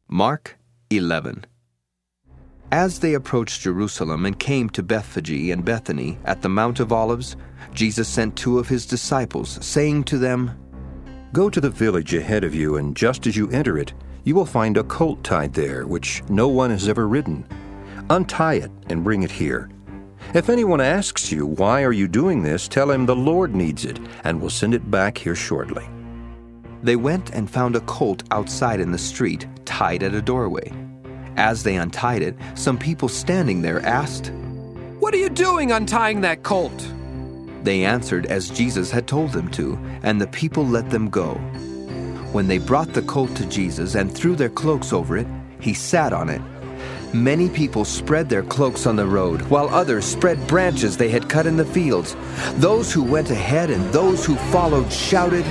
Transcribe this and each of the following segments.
Mark 11. As they approached Jerusalem and came to Bethphage and Bethany at the Mount of Olives, Jesus sent 2 of his disciples, saying to them, "Go to the village ahead of you, and just as you enter it, you will find a colt tied there, which no one has ever ridden. Untie it and bring it here. If anyone asks you, 'Why are you doing this?' tell him the Lord needs it, and will send it back here shortly." They went and found a colt outside in the street, tied at a doorway. As they untied it, some people standing there asked, "What are you doing untying that colt?" They answered as Jesus had told them to, and the people let them go. When they brought the colt to Jesus and threw their cloaks over it, he sat on it. Many people spread their cloaks on the road, while others spread branches they had cut in the fields. Those who went ahead and those who followed shouted,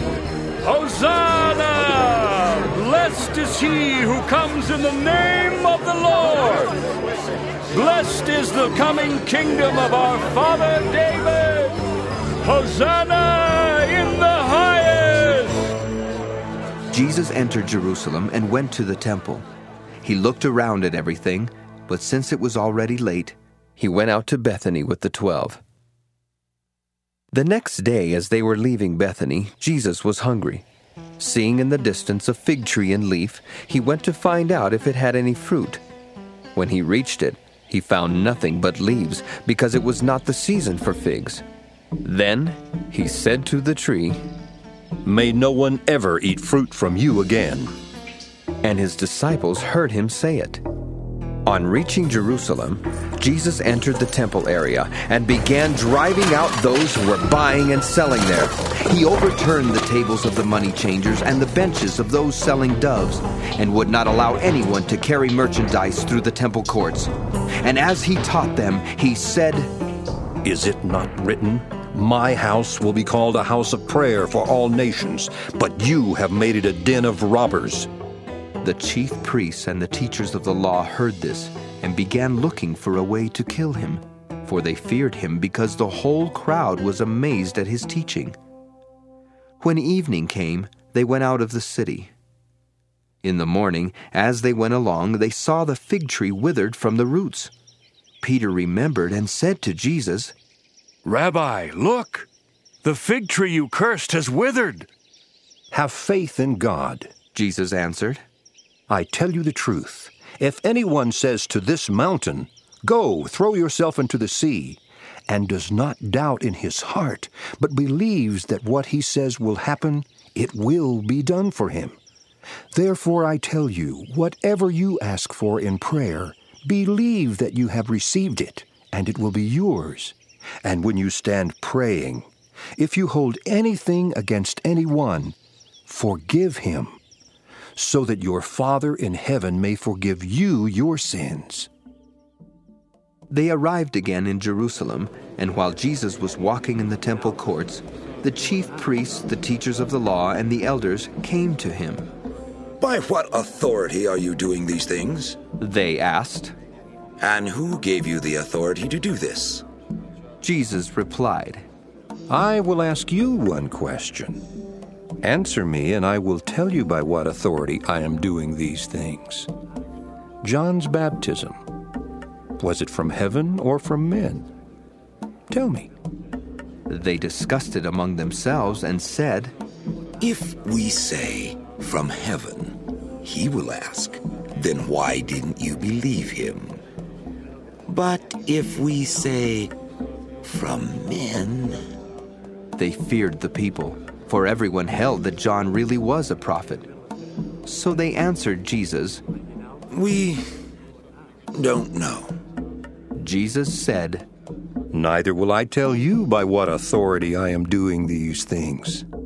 "Hosanna! Blessed is he who comes in the name of the Lord! Blessed is the coming kingdom of our father David! Hosanna in the highest!" Jesus entered Jerusalem and went to the temple. He looked around at everything, but since it was already late, he went out to Bethany with the 12. The next day, as they were leaving Bethany, Jesus was hungry. Seeing in the distance a fig tree in leaf, he went to find out if it had any fruit. When he reached it, he found nothing but leaves, because it was not the season for figs. Then he said to the tree, "May no one ever eat fruit from you again." And his disciples heard him say it. On reaching Jerusalem, Jesus entered the temple area and began driving out those who were buying and selling there. He overturned the tables of the money changers and the benches of those selling doves, and would not allow anyone to carry merchandise through the temple courts. And as he taught them, he said, "Is it not written, 'My house will be called a house of prayer for all nations,' but you have made it a den of robbers." The chief priests and the teachers of the law heard this and began looking for a way to kill him, for they feared him because the whole crowd was amazed at his teaching. When evening came, they went out of the city. In the morning, as they went along, they saw the fig tree withered from the roots. Peter remembered and said to Jesus, "Rabbi, look! The fig tree you cursed has withered." "Have faith in God," Jesus answered. "I tell you the truth. If anyone says to this mountain, 'Go, throw yourself into the sea,' and does not doubt in his heart, but believes that what he says will happen, it will be done for him. Therefore I tell you, whatever you ask for in prayer, believe that you have received it, and it will be yours. And when you stand praying, if you hold anything against anyone, forgive him, so that your Father in heaven may forgive you your sins." They arrived again in Jerusalem, and while Jesus was walking in the temple courts, the chief priests, the teachers of the law, and the elders came to him. "By what authority are you doing these things?" They asked. "And who gave you the authority to do this?" Jesus replied, "I will ask you one question. Answer me, and I will tell you by what authority I am doing these things. John's baptism, was it from heaven or from men? Tell me." They discussed it among themselves and said, "If we say, 'From heaven,' he will ask, 'Then why didn't you believe him?' But if we say, 'From men,'" They feared the people, for everyone held that John really was a prophet. So they answered Jesus, "We don't know." Jesus said, "Neither will I tell you by what authority I am doing these things.